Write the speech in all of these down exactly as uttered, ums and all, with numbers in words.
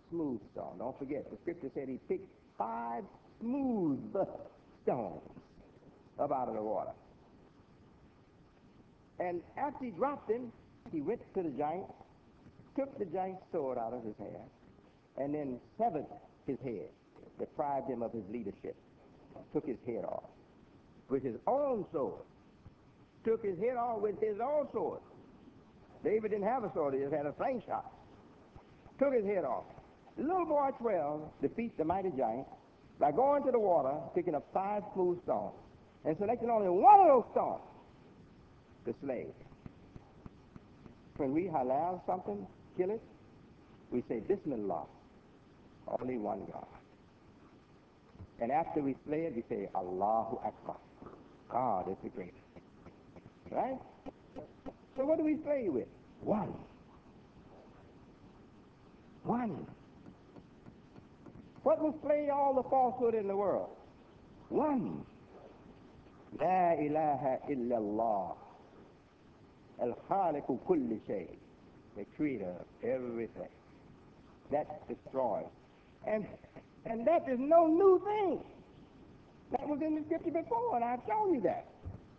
smooth stone. Don't forget, the scripture said he picked five smooth stones up out of the water. And after he dropped them, he went to the giant, took the giant's sword out of his hand, and then severed his head, deprived him of his leadership, took his head off with his own sword, took his head off with his own sword. David didn't have a sword, he just had a slingshot. Took his head off. The little boy twelve defeats the mighty giant by going to the water, picking up five smooth stones, and selecting only one of those stones to slay. When we halal something, kill it, we say Bismillah, only one God. And after we slay it, we say Allahu Akbar, God is the greatest. Right? So what do we slay with? One. One. What will slay all the falsehood in the world? One. La ilaha illallah. Al-Khaliqu kulli shay. The creator of everything. That destroys. And and that is no new thing. That was in the scripture before, and I've shown you that.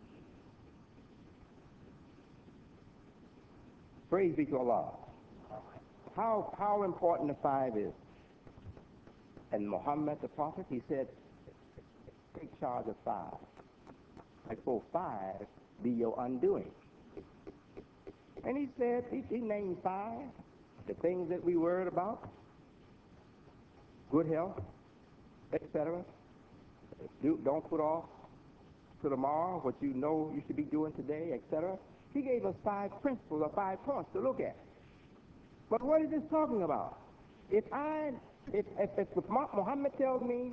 Praise be to Allah. How, how important the five is. And Muhammad the Prophet, he said, take charge of five. Before five be your undoing. And he said, he, he named five, the things that we worried about, good health, et cetera. Do, don't put off to tomorrow what you know you should be doing today, et cetera. He gave us five principles or five points to look at. But what is this talking about? If I, if, if, if Muhammad tells me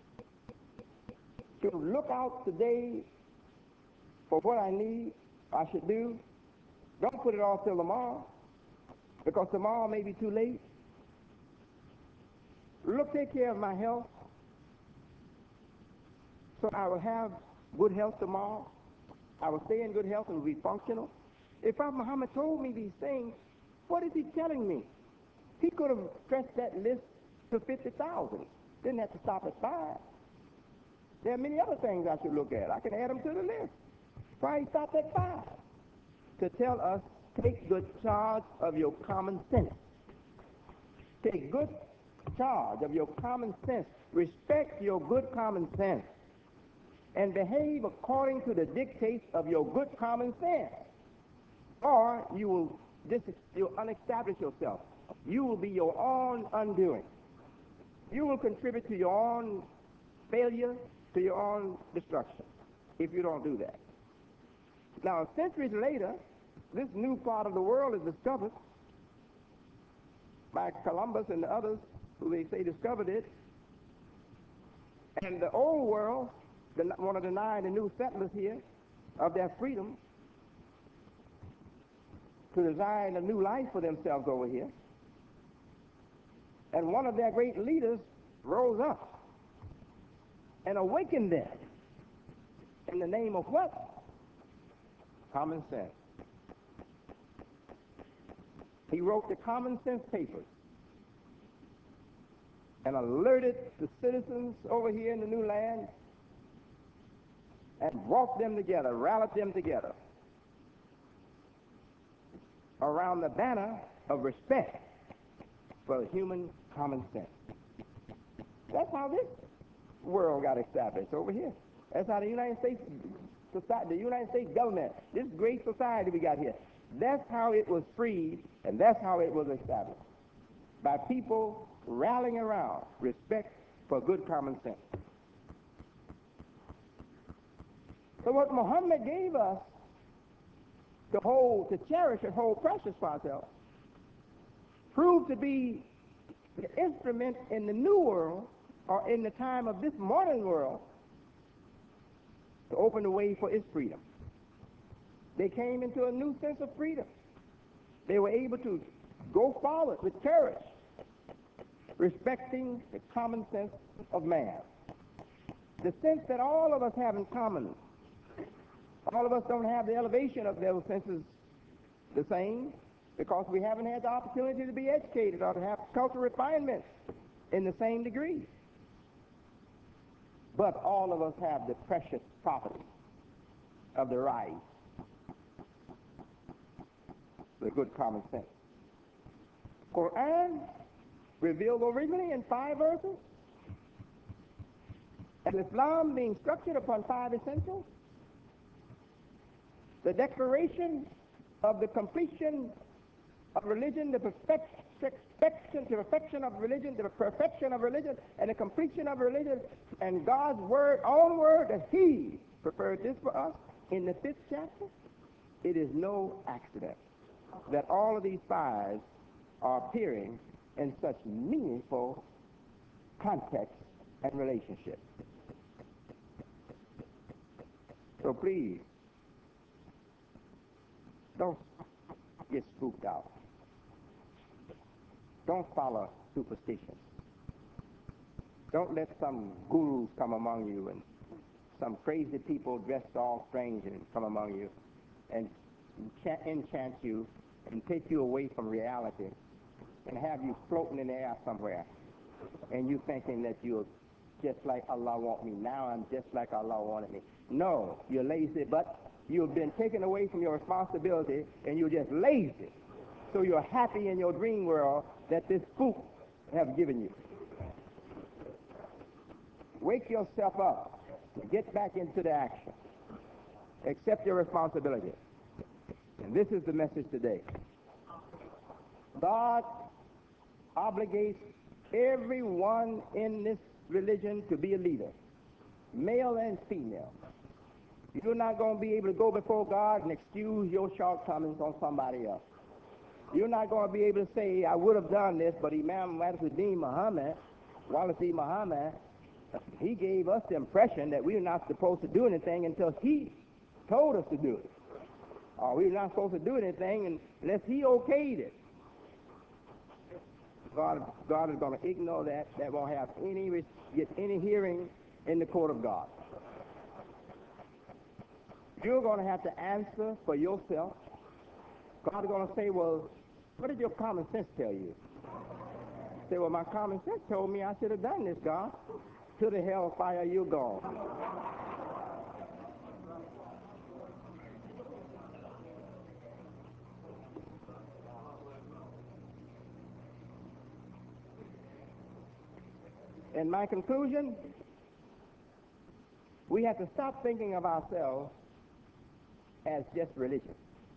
to look out today for what I need, I should do, don't put it off till tomorrow, because tomorrow may be too late. Look, take care of my health, so I will have good health tomorrow. I will stay in good health and will be functional. If Prophet Muhammad told me these things, what is he telling me? He could have stretched that list to fifty thousand. Didn't have to stop at five. There are many other things I should look at. I can add them to the list. Why he stopped at five? To tell us, take good charge of your common sense. Take good charge of your common sense. Respect your good common sense. And behave according to the dictates of your good common sense. Or you will dis- you'll unestablish yourself. You will be your own undoing. You will contribute to your own failure, to your own destruction, if you don't do that. Now, centuries later, this new part of the world is discovered by Columbus and the others who they say discovered it. And the old world want to deny the new settlers here of their freedom to design a new life for themselves over here. And one of their great leaders rose up and awakened them in the name of what? Common sense. He wrote the Common Sense Papers and alerted the citizens over here in the new land and brought them together, rallied them together around the banner of respect for human common sense. That's how this world got established over here. That's how the United States society, the United States government, this great society we got here, that's how it was freed, and that's how it was established. By people rallying around respect for good common sense. So what Muhammad gave us to hold, to cherish and hold precious for ourselves, proved to be the instrument in the new world, or in the time of this modern world, to open the way for its freedom. They came into a new sense of freedom. They were able to go forward with courage, respecting the common sense of man. The sense that all of us have in common. All of us don't have the elevation of those senses the same, because we haven't had the opportunity to be educated or to have cultural refinement in the same degree. But all of us have the precious property of the right, the good common sense. Quran revealed originally in five verses, and Islam being structured upon five essentials. The declaration of the completion of religion, the perfection, perfection, the perfection of religion, the perfection of religion, and the completion of religion, and God's word, own word, that He preferred this for us in the fifth chapter. It is no accident that all of these five are appearing in such meaningful context and relationship. So please, don't get spooked out. Don't follow superstition. Don't let some gurus come among you and some crazy people dressed all strange and come among you and enchant, enchant you and take you away from reality and have you floating in the air somewhere and you thinking that you're just like Allah want me. Now I'm just like Allah wanted me. No, you're lazy, but you've been taken away from your responsibility and you're just lazy. So you're happy in your dream world that this spook have given you. Wake yourself up. Get back into the action. Accept your responsibility. And this is the message today. God obligates everyone in this religion to be a leader, male and female. You're not going to be able to go before God and excuse your shortcomings on somebody else. You're not going to be able to say, I would have done this, but Imam Wallace-ud-Din Muhammad, Wallace-e Muhammad, he gave us the impression that we were not supposed to do anything until he told us to do it. Or we were not supposed to do anything unless he okayed it. God, God is going to ignore that. That won't have any, get any hearing in the court of God. You're going to have to answer for yourself. God is going to say, well, what did your common sense tell you? Say, well, my common sense told me I should have done this, God. To the hellfire you're gone. In my conclusion, we have to stop thinking of ourselves as just religion.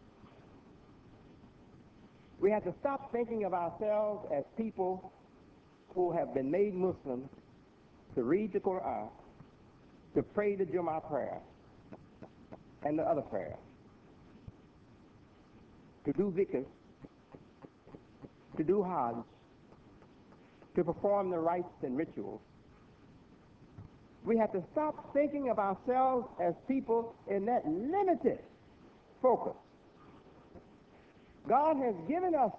We have to stop thinking of ourselves as people who have been made Muslims to read the Quran, to pray the Jummah prayer, and the other prayers, to do zikr, to do hajj, to perform the rites and rituals. We have to stop thinking of ourselves as people in that limited focus. God has given us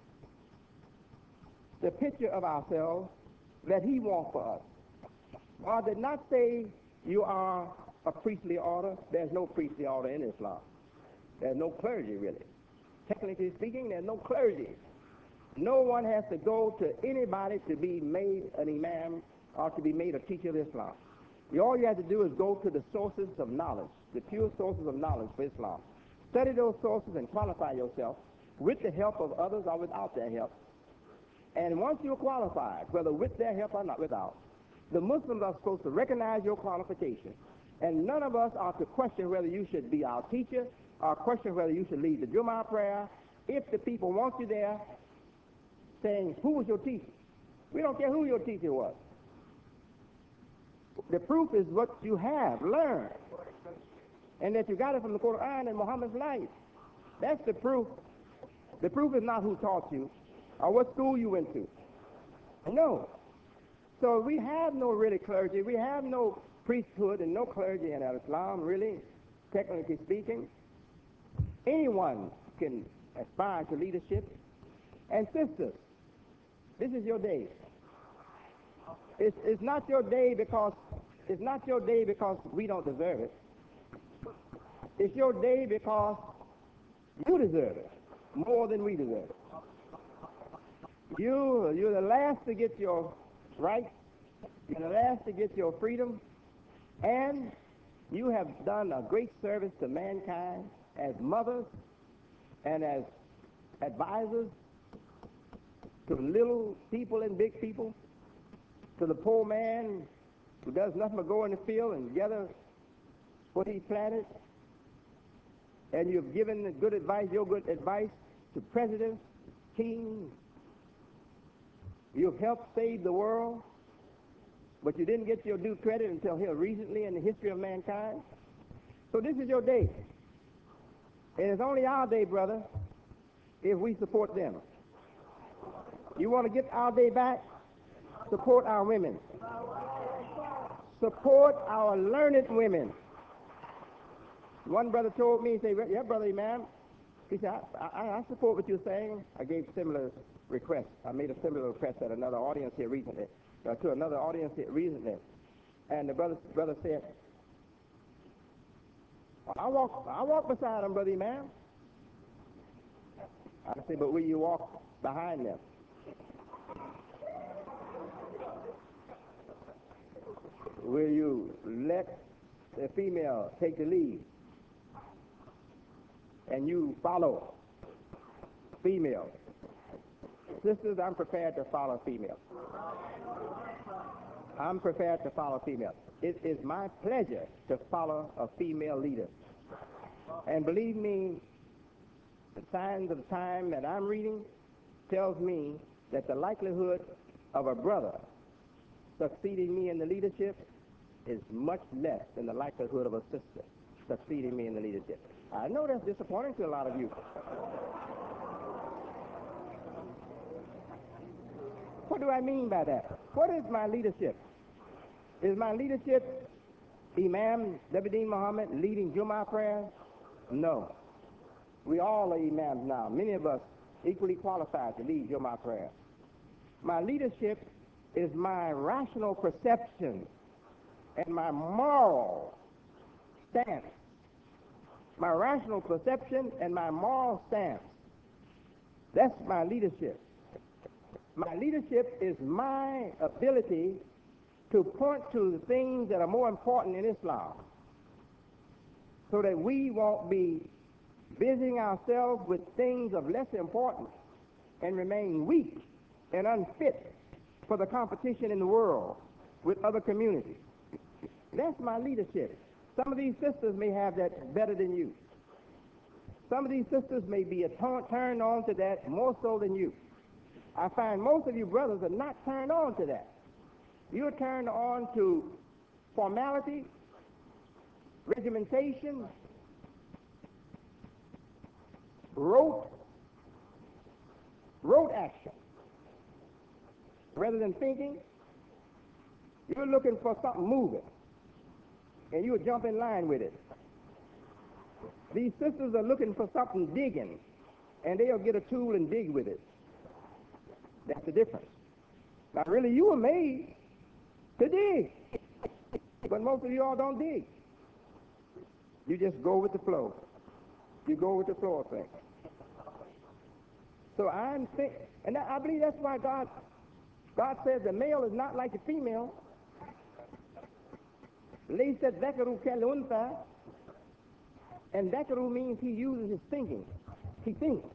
the picture of ourselves that He wants for us. God did not say you are a priestly order. There's no priestly order in Islam. There's no clergy, really. Technically speaking, there's no clergy. No one has to go to anybody to be made an imam or to be made a teacher of Islam. All you have to do is go to the sources of knowledge, the pure sources of knowledge for Islam. Study those sources and qualify yourself with the help of others or without their help. And once you're qualified, whether with their help or not without, the Muslims are supposed to recognize your qualification. And none of us are to question whether you should be our teacher or question whether you should lead the Jummah prayer. If the people want you there, saying, who was your teacher? We don't care who your teacher was. The proof is what you have learned, and that you got it from the Quran and Muhammad's life. That's the proof. The proof is not who taught you or what school you went to. No. So we have no really clergy. We have no priesthood and no clergy in Islam, really, technically speaking. Anyone can aspire to leadership. And sisters, this is your day. It's, it's not your day because it's not your day because we don't deserve it. It's your day because you deserve it. more than we deserve. You, you're the last to get your rights. You're the last to get your freedom. And you have done a great service to mankind as mothers and as advisors to little people and big people, to the poor man who does nothing but go in the field and gather what he planted. And you've given good advice, your good advice to presidents, kings. You've helped save the world, but you didn't get your due credit until here recently in the history of mankind. So this is your day. And it's only our day, brother, if we support them. You want to get our day back? Support our women. Support our learned women. One brother told me, he said, yeah, brother Imam. He said, I, I, I support what you're saying. I gave similar requests. I made a similar request at another audience here recently, uh, to another audience here recently. And the brother, brother said, I walk, I walk beside them, brother Imam. I said, but will you walk behind them? Will you let the female take the lead and you follow female? Sisters, I'm prepared to follow female. I'm prepared to follow female. It is my pleasure to follow a female leader. And believe me, the signs of the time that I'm reading tells me that the likelihood of a brother succeeding me in the leadership is much less than the likelihood of a sister succeeding me in the leadership. I know that's disappointing to a lot of you. What do I mean by that? What is my leadership? Is my leadership Imam Zebedeen Muhammad leading Jummah prayers? No. We all are imams now. Many of us equally qualified to lead Jummah prayers. My leadership is my rational perception and my moral stance. My rational perception and my moral stance. That's my leadership. My leadership is my ability to point to the things that are more important in Islam so that we won't be busying ourselves with things of less importance and remain weak and unfit for the competition in the world with other communities. That's my leadership. Some of these sisters may have that better than you. Some of these sisters may be turned on to that more so than you. I find most of you brothers are not turned on to that. You're turned on to formality, regimentation, rote, rote action. Rather than thinking, you're looking for something moving, and you'll jump in line with it. These sisters are looking for something digging, and they'll get a tool and dig with it. That's the difference. Now, really, you were made to dig, but most of you all don't dig. You just go with the flow. You go with the flow of things. So I'm think, and I believe that's why God, God says the male is not like the female. ليس الذكر كالأنثى, and ذكر means he uses his thinking. He thinks.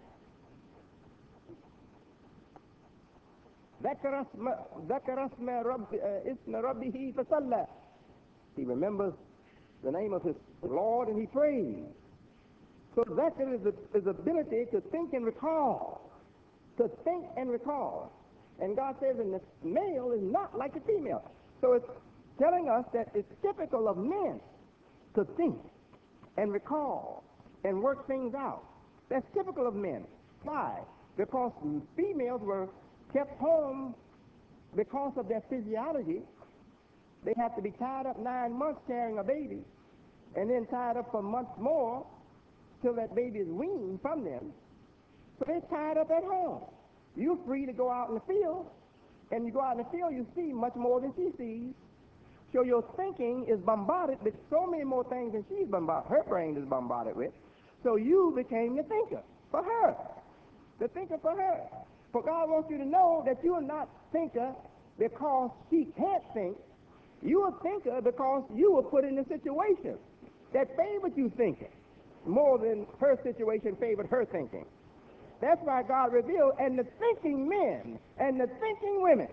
ذكر اسم ذكر اسم رب اسم ربه فصلى. He remembers the name of his Lord and he prays. So that is the, is the ability to think and recall, to think and recall. And God says, and the male is not like the female. So it's telling us that it's typical of men to think and recall and work things out. That's typical of men. Why? Because females were kept home because of their physiology. They have to be tied up nine months carrying a baby, and then tied up for months more till that baby is weaned from them. So they're tied up at home. You're free to go out in the field, and you go out in the field, you see much more than she sees. So your thinking is bombarded with so many more things than she's bombarded. Her brain is bombarded with. So you became the thinker. for her, the thinker for her. For God wants you to know that you are not thinker because she can't think. You are thinker because you were put in a situation that favored you thinking more than her situation favored her thinking. That's why God revealed, and the thinking men and the thinking women.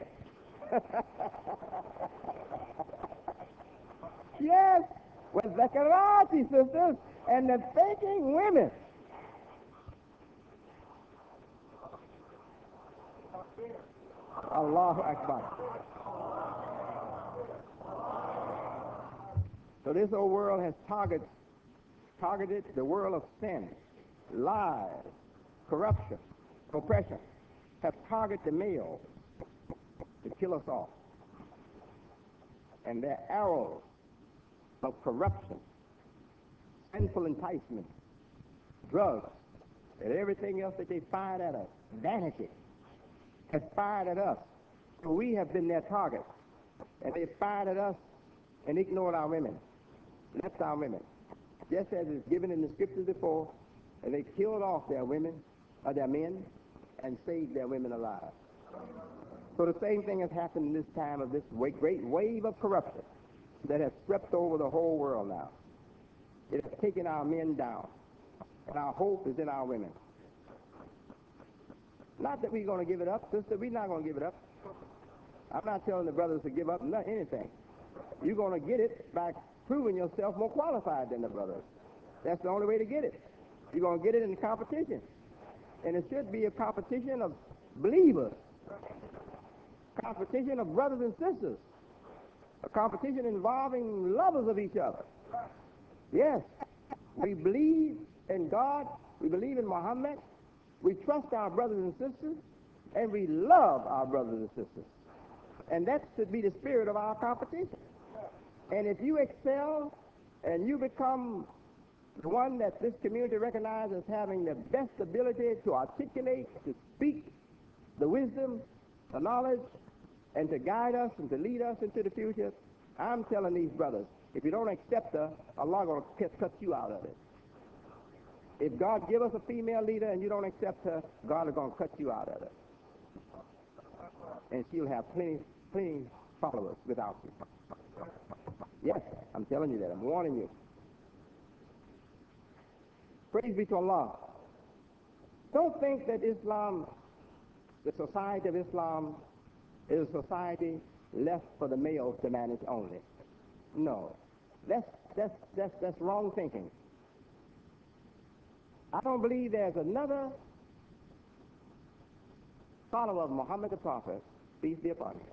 Yes, with the Karate sisters and the thinking women. Allahu Akbar. So this old world has target, targeted the world of sin, lies, corruption, oppression, have targeted the male to kill us all. And their arrows of corruption, sinful enticement, drugs, and everything else that they fired at us, vanity, has fired at us. So we have been their target. And they fired at us and ignored our women. Left our women. Just as is given in the scriptures before, and they killed off their women, or their men, and saved their women alive. So the same thing has happened in this time of this great wave of corruption that has swept over the whole world now. It has taken our men down, and our hope is in our women. Not that we're going to give it up, sister. We're not going to give it up. I'm not telling the brothers to give up not anything. You're going to get it by proving yourself more qualified than the brothers. That's the only way to get it. You're going to get it in the competition. And it should be a competition of believers, competition of brothers and sisters, a competition involving lovers of each other. Yes, we believe in God, we believe in Muhammad, we trust our brothers and sisters, and we love our brothers and sisters. And that should be the spirit of our competition. And if you excel and you become the one that this community recognizes as having the best ability to articulate, to speak the wisdom, the knowledge, and to guide us and to lead us into the future, I'm telling these brothers, if you don't accept her, Allah going to cut you out of it. If God give us a female leader and you don't accept her, God is going to cut you out of it. And she'll have plenty, plenty followers without you. Yes, I'm telling you that. I'm warning you. Praise be to Allah. Don't think that Islam, the society of Islam, is a society left for the males to manage only. No. That's, that's, that's, that's wrong thinking. I don't believe there's another follower of Muhammad the Prophet, peace be upon him,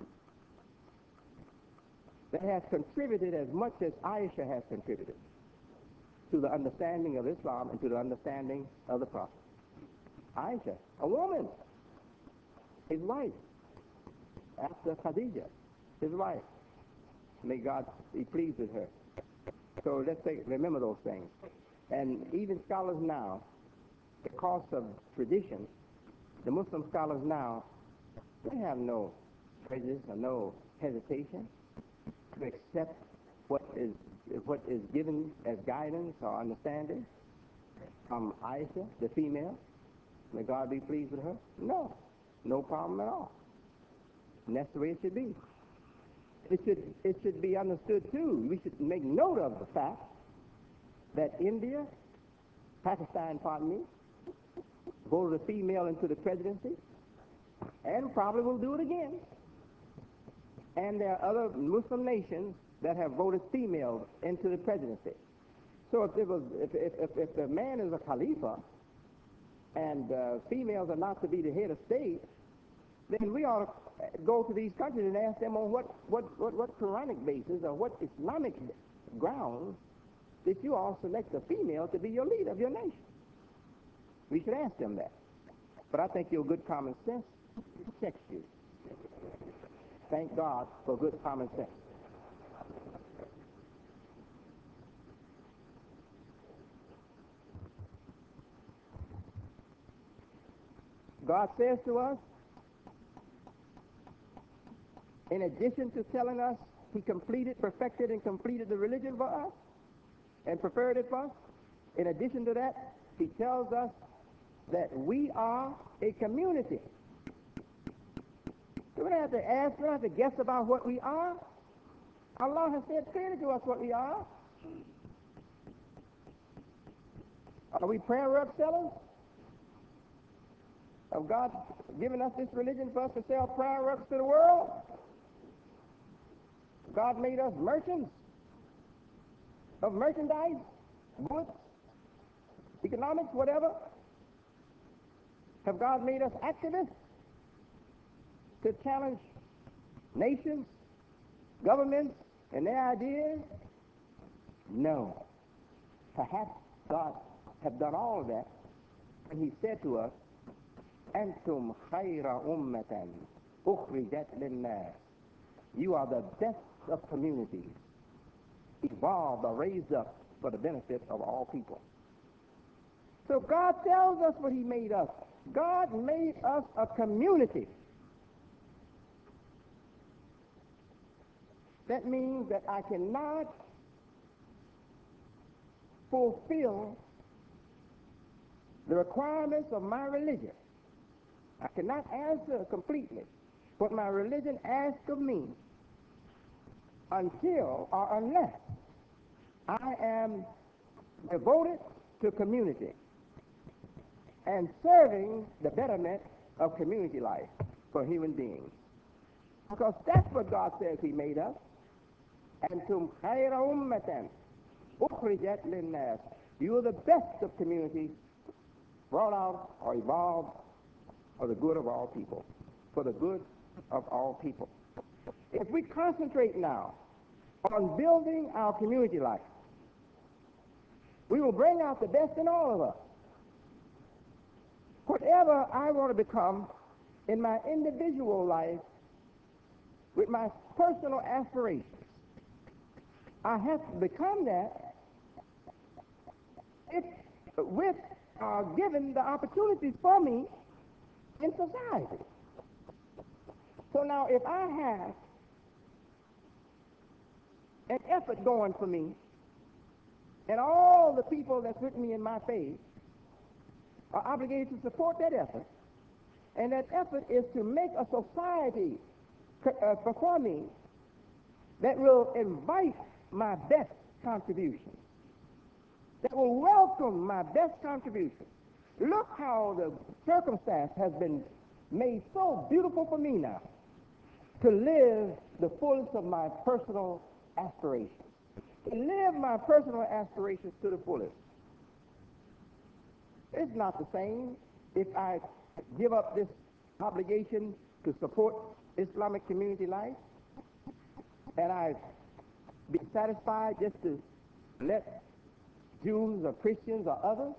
that has contributed as much as Aisha has contributed to the understanding of Islam and to the understanding of the Prophet. Aisha, a woman, his wife, after Khadija, his wife. May God be pleased with her. So let's take, remember those things. And even scholars now, because of tradition, the Muslim scholars now, they have no prejudice or no hesitation to accept what is what is given as guidance or understanding from Aisha, the female. May God be pleased with her. No, no problem at all. And that's the way it should be. It should it should be understood too. We should make note of the fact that India, Pakistan, pardon me, voted a female into the presidency, and probably will do it again. And there are other Muslim nations that have voted females into the presidency. So if, it was, if, if, if, if the man is a Khalifa and uh, females are not to be the head of state, then we ought to go to these countries and ask them on what, what, what, what Quranic basis or what Islamic grounds did you all select a female to be your leader of your nation? We should ask them that. But I think your good common sense protects you. Thank God for good common sense. God says to us, in addition to telling us he completed, perfected, and completed the religion for us and prepared it for us, in addition to that, he tells us that we are a community. So we don't have to ask, we don't have to guess about what we are. Allah has said clearly to us what we are. Are we prayer rug sellers? Have God given us this religion for us to sell prayer rugs to the world? God made us merchants of merchandise, goods, economics, whatever. Have God made us activists to challenge nations, governments, and their ideas? No. Perhaps God have done all of that when he said to us, Antum khayra ummatan ukhrijat lin-nas. You are the best of communities, evolved or raised up for the benefit of all people. So God tells us what he made us. God made us a community. That means that I cannot fulfill the requirements of my religion. I cannot answer completely what my religion asks of me until or unless I am devoted to community and serving the betterment of community life for human beings. Because that's what God says he made us. Antum khayra ummatan ukhrijat lin-nas. You are the best of communities brought out or evolved for the good of all people. For the good of all people. If we concentrate now on building our community life, we will bring out the best in all of us. Whatever I want to become in my individual life with my personal aspirations, I have to become that if with uh, given the opportunities for me in society. So now if I have an effort going for me and all the people that's with me in my faith are obligated to support that effort, and that effort is to make a society uh, before me that will invite my best contribution, that will welcome my best contribution. Look how the circumstance has been made so beautiful for me now to live the fullest of my personal aspirations, to live my personal aspirations to the fullest. It's not the same if I give up this obligation to support Islamic community life and I be satisfied just to let Jews or Christians or others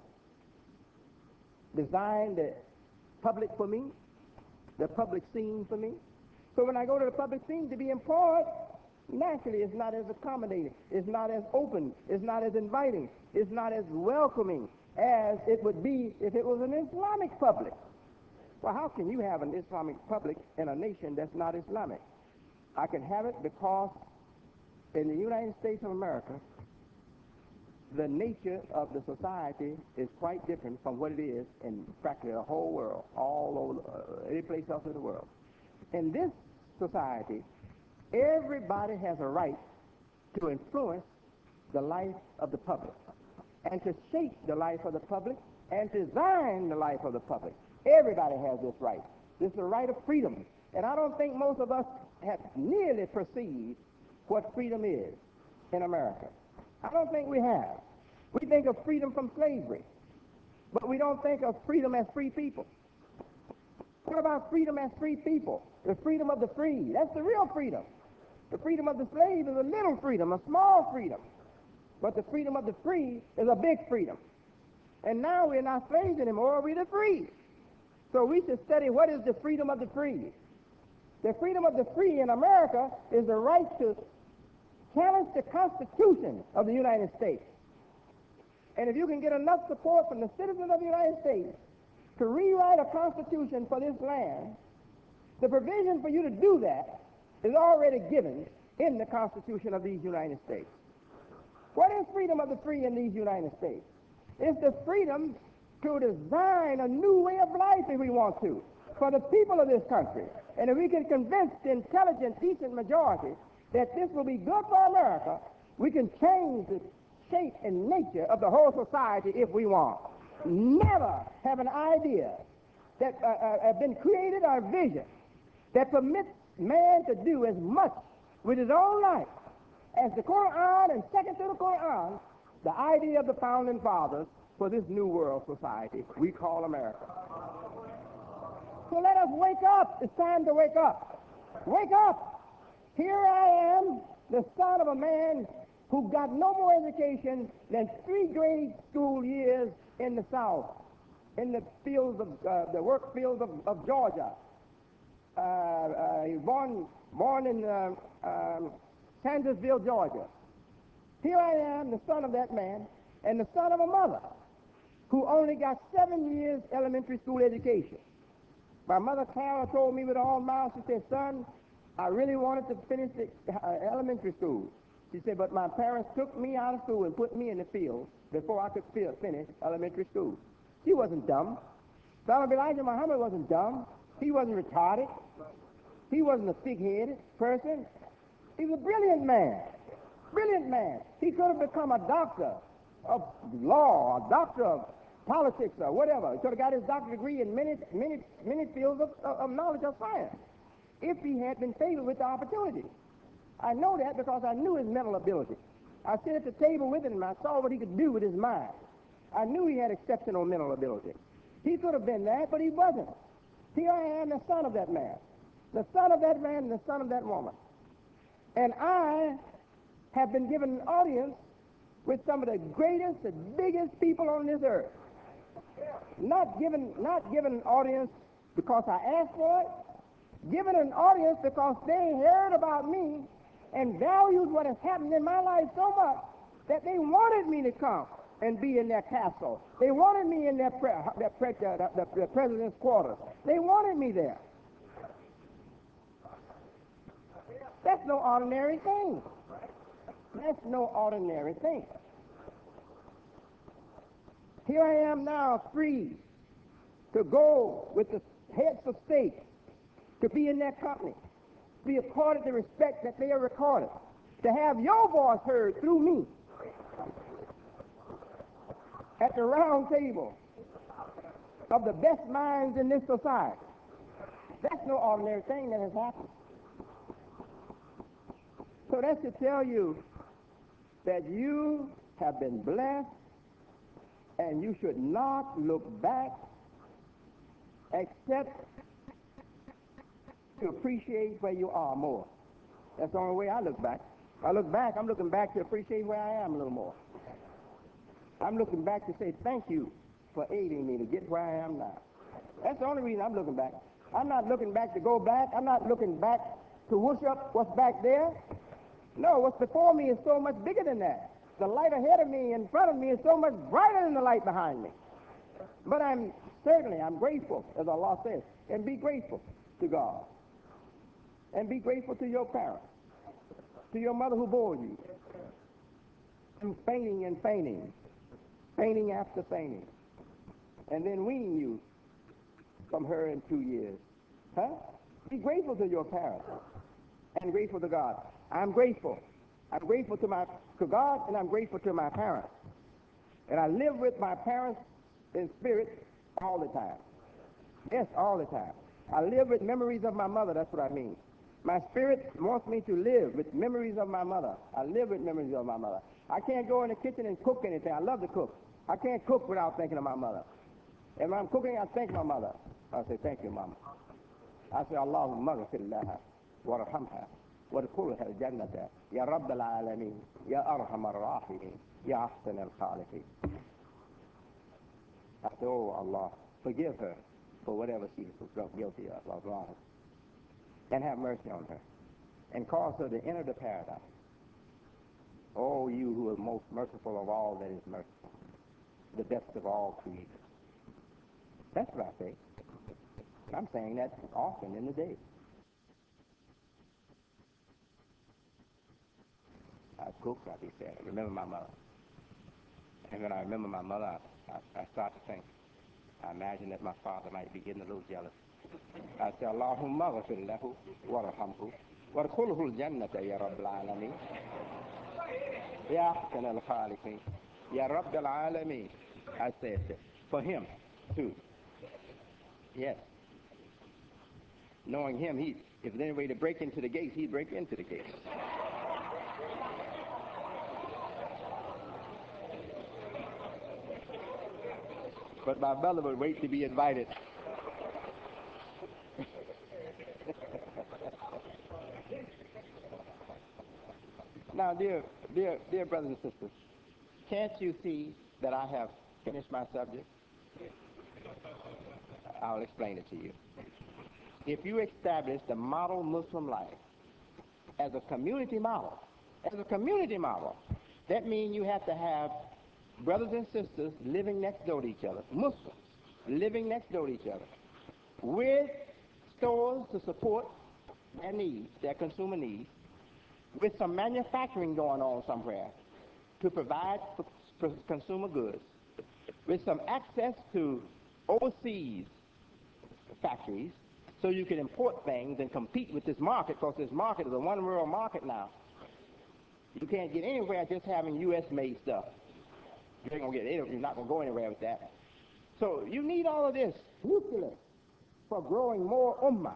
design the public for me, the public scene for me. So when I go to the public scene to be employed, naturally it's not as accommodating, it's not as open, it's not as inviting, it's not as welcoming as it would be if it was an Islamic public. Well, how can you have an Islamic public in a nation that's not Islamic? I can have it because in the United States of America, the nature of the society is quite different from what it is in practically the whole world, all over, uh, any place else in the world. In this society, everybody has a right to influence the life of the public and to shape the life of the public and design the life of the public. Everybody has this right. This is a right of freedom. And I don't think most of us have nearly perceived what freedom is in America. I don't think we have. We think of freedom from slavery, but we don't think of freedom as free people. What about freedom as free people? The freedom of the free. That's the real freedom. The freedom of the slave is a little freedom, a small freedom. But the freedom of the free is a big freedom. And now we're not slaves anymore, we're the free. So we should study what is the freedom of the free. The freedom of the free in America is the right to challenge the Constitution of the United States. And if you can get enough support from the citizens of the United States to rewrite a constitution for this land, the provision for you to do that is already given in the Constitution of these United States. What is freedom of the free in these United States? It's the freedom to design a new way of life if we want to for the people of this country. And if we can convince the intelligent, decent majority that this will be good for America, we can change the shape and nature of the whole society if we want. Never have an idea that uh, uh, have been created or a vision that permits man to do as much with his own life as the Quran, and second to the Quran, the idea of the founding fathers for this new world society we call America. So let us wake up. It's time to wake up. Wake up. Here I am, the son of a man who got no more education than three grade school years in the South, in the fields of uh, the work fields of, of Georgia. Uh, uh, he was born born in uh, um, Kansasville, Georgia. Here I am, the son of that man, and the son of a mother who only got seven years elementary school education. My mother, Clara, told me with all mouth, she said, son, I really wanted to finish the uh, elementary school. She said, but my parents took me out of school and put me in the field before I could finish elementary school. She wasn't dumb. Son of Elijah Muhammad wasn't dumb. He wasn't retarded. He wasn't a thick-headed person. He was a brilliant man. Brilliant man. He could have become a doctor of law, a doctor of politics or whatever. He could have got his doctorate degree in many, many, many fields of, of knowledge of science if he had been favored with the opportunity. I know that because I knew his mental ability. I sat at the table with him and I saw what he could do with his mind. I knew he had exceptional mental ability. He could have been that, but he wasn't. Here I am, the son of that man. The son of that man and the son of that woman. And I have been given an audience with some of the greatest and biggest people on this earth. Not given, not given an audience because I asked for it, given an audience because they heard about me and valued what has happened in my life so much that they wanted me to come and be in their castle. They wanted me in their, pre- their, pre- uh, the, the, the president's quarters. They wanted me there. That's no ordinary thing. That's no ordinary thing. Here I am now free to go with the heads of state, to be in their company, to be accorded the respect that they are recorded, to have your voice heard through me at the round table of the best minds in this society. That's no ordinary thing that has happened. So that's to tell you that you have been blessed and you should not look back except to appreciate where you are more. That's the only way I look back. If I look back, I'm looking back to appreciate where I am a little more. I'm looking back to say thank you for aiding me to get where I am now. That's the only reason I'm looking back. I'm not looking back to go back. I'm not looking back to whoosh up what's back there. No, what's before me is so much bigger than that. The light ahead of me, in front of me, is so much brighter than the light behind me. But I'm certainly, I'm grateful, as Allah says, and be grateful to God. And be grateful to your parents, to your mother who bore you, through fainting and fainting, fainting after fainting, and then weaning you from her in two years. Huh? Be grateful to your parents and grateful to God. I'm grateful. I'm grateful to my to God, and I'm grateful to my parents. And I live with my parents in spirit all the time. Yes, all the time. I live with memories of my mother. That's what I mean. My spirit wants me to live with memories of my mother. I live with memories of my mother. I can't go in the kitchen and cook anything. I love to cook. I can't cook without thinking of my mother. And when I'm cooking, I thank my mother. I say, thank you, Mama. I say, Allahumma ghfir laha warhamha wadkhulha al-jannata ya Rabb al-alamin ya arham ar-rahimin ya ahsan al-khaliqin. I say, oh Allah, forgive her for whatever she was guilty of, of wrong, and have mercy on her, and cause her to enter the paradise. Oh, you who are most merciful of all that is merciful, the best of all creators. That's what I say. I'm saying that often in the day. I cook, I be sad. I remember my mother. And when I remember my mother, I, I, I start to think, I imagine that my father might be getting a little jealous. I say, Allahumma ghafir lahu warhamhu warkhulhu al-jannata ya Rabb al-alamin. Ya ahsan al-khaliqin. Ya Rabb al-alamin. I said that for him too. Yes. Knowing him, he, if there's any way to break into the gates, he'd break into the gates. But my brother would wait to be invited. Now, dear, dear, dear brothers and sisters, can't you see that I have finished my subject? I'll explain it to you. If you establish the model Muslim life as a community model, as a community model, that means you have to have brothers and sisters living next door to each other, Muslims living next door to each other, with stores to support their needs, their consumer needs, with some manufacturing going on somewhere to provide for, for consumer goods, with some access to overseas factories so you can import things and compete with this market, because this market is a one-world market now. You can't get anywhere just having U S made stuff. You ain't gonna get, you're not going to go anywhere with that. So you need all of this nucleus for growing more ummah,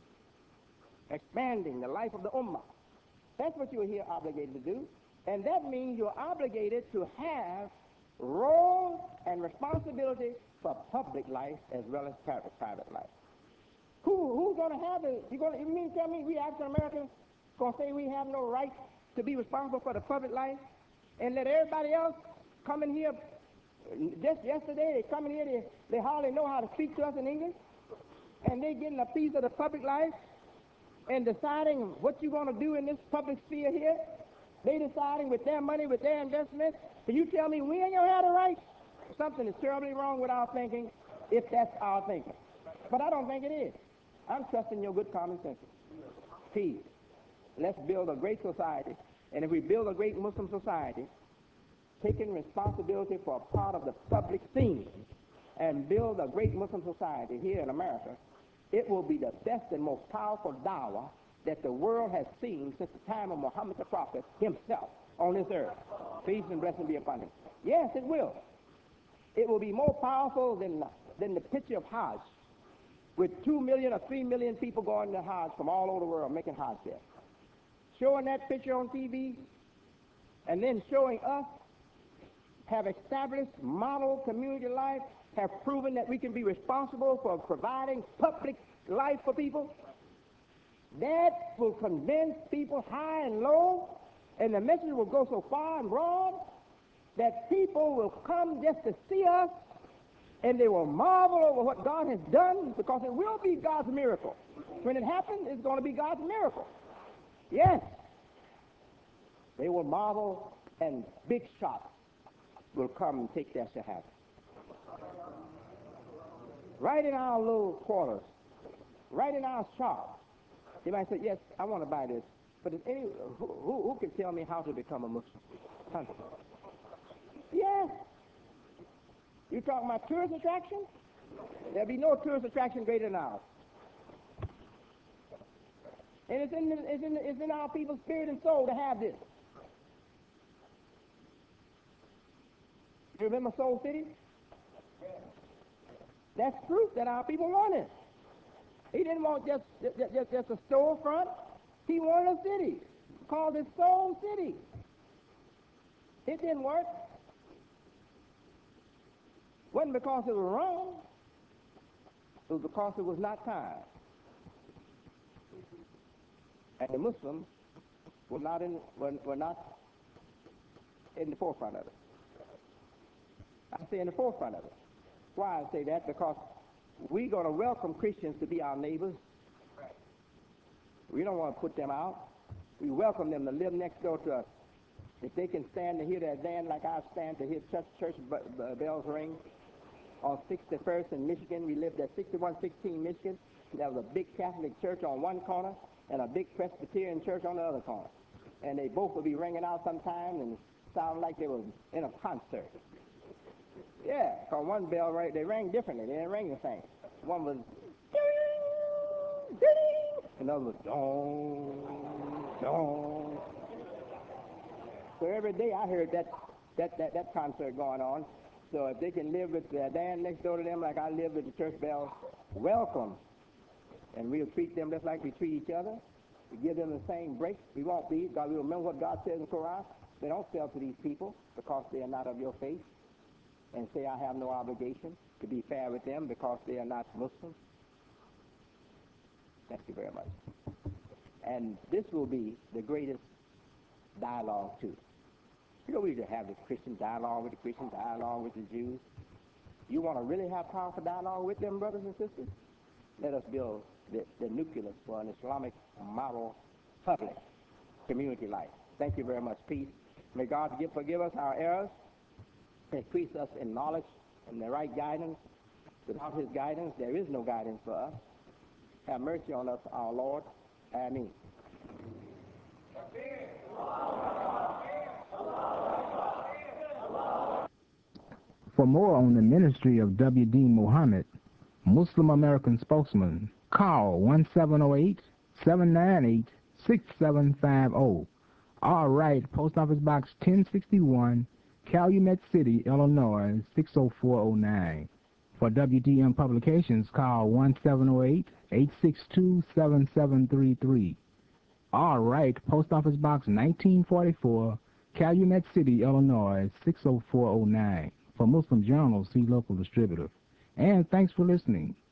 expanding the life of the ummah. That's what you're here obligated to do. And that means you're obligated to have role and responsibility for public life as well as private, private life. Who, who's going to have it? You going to, you mean tell me we African Americans going to say we have no right to be responsible for the public life and let everybody else come in here? Just yesterday, they come in here, they, they hardly know how to speak to us in English, and they getting a piece of the public life and deciding what you're going to do in this public sphere here. They deciding with their money, with their investment. Can you tell me we ain't going to have the right? Something is terribly wrong with our thinking if that's our thinking. But I don't think it is. I'm trusting your good common sense. Peace. Let's build a great society. And if we build a great Muslim society, taking responsibility for a part of the public scene and build a great Muslim society here in America, it will be the best and most powerful dawah that the world has seen since the time of Muhammad the Prophet himself on this earth. Peace and blessing be upon him. Yes, it will. It will be more powerful than, than the picture of Hajj, with two million or three million people going to Hajj from all over the world making Hajj there. Showing that picture on T V and then showing us have established model community life, have proven that we can be responsible for providing public life for people. That will convince people high and low, and the message will go so far and broad that people will come just to see us, and they will marvel over what God has done, because it will be God's miracle. When it happens, it's going to be God's miracle. Yes. They will marvel, and big shots will come and take their shahada. Right in our little quarters, right in our shop. You might say, yes, I want to buy this. But is any, who, who, who can tell me how to become a Muslim? Hundred. Yes. You talking about tourist attraction? There'll be no tourist attraction greater than ours. And it's in, the, it's, in the, it's in our people's spirit and soul to have this. You remember Soul City? That's proof that our people want it. He didn't want just, just, just, just a storefront. He wanted a city. Called it Soul City. It didn't work. It wasn't because it was wrong. It was because it was not time. And the Muslims were not in, were, were not in the forefront of it. I say in the forefront of it. Why I say that? Because we're going to welcome Christians to be our neighbors. We don't want to put them out. We welcome them to live next door to us. If they can stand to hear their band like I stand to hear church, church bells ring. On sixty-first in Michigan, we lived at sixty-one sixteen Michigan. There was a big Catholic church on one corner and a big Presbyterian church on the other corner. And they both would be ringing out sometime and sound like they were in a concert. Yeah, because one bell, right, they rang differently. They didn't ring the same. One was ding, ding, another was dong, dong. So every day I heard that, that, that, that concert going on. So if they can live with uh, Dan next door to them like I live with the church bells, welcome. And we'll treat them just like we treat each other. We give them the same break. We won't be. God, we remember what God says in the Quran. They don't sell to these people because they are not of your faith, and say I have no obligation to be fair with them because they are not Muslims. Thank you very much. And this will be the greatest dialogue too. You know, we just have this Christian dialogue with the Christian dialogue with the Jews. You want to really have powerful dialogue with them, brothers and sisters? Let us build the, the nucleus for an Islamic model public community life. Thank you very much. Peace. May God give, forgive us our errors, increase us in knowledge and the right guidance. Without his guidance, there is no guidance for us. Have mercy on us, our Lord. Ameen. For more on the ministry of W D Muhammad, Muslim American spokesman, call one seven zero eight, seven nine eight, six seven five zero. All right, Post Office Box ten sixty-one, Calumet City, Illinois, six oh four oh nine. For W D M Publications, call one seven zero eight, eight six two, seven seven three three. All right, Post Office Box nineteen forty-four, Calumet City, Illinois, six oh four oh nine. For Muslim Journal, see local distributor. And thanks for listening.